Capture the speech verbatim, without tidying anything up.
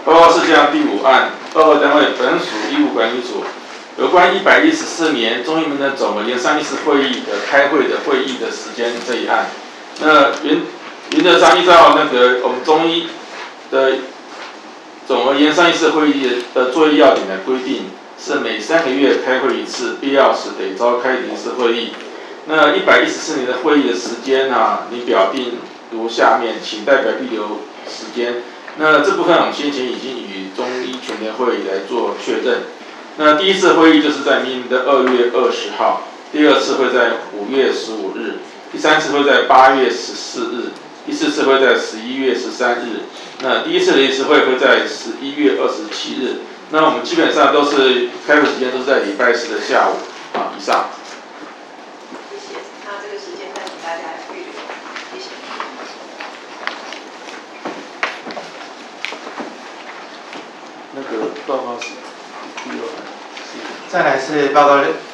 报告事项第五案，报告单位本属医务管理组，有关一百一十四年中医门诊总额研商议事会议的开会的会议的时间这一案，那原原则上依照那个我们中医的总额研商议事会议的作业要点的规定，是每三个月开会一次，必要时得召开临时会议。那一百一十四年的会议的时间啊，你表定如下面，请代表预留时间。那这部分我们先前已经与中医全联会来做确认。那第一次会议就是在明年的二月二十号，第二次会在五月十五日，第三次会在八月十四日，第四次会在十一月十三日。那第一次临时会会在十一月二十七日。那我们基本上都是开会时间都是在礼拜四的下午啊以上。 谢谢。那这个时间再请大家预留。谢谢。 那个报告是第六案。 再来是报告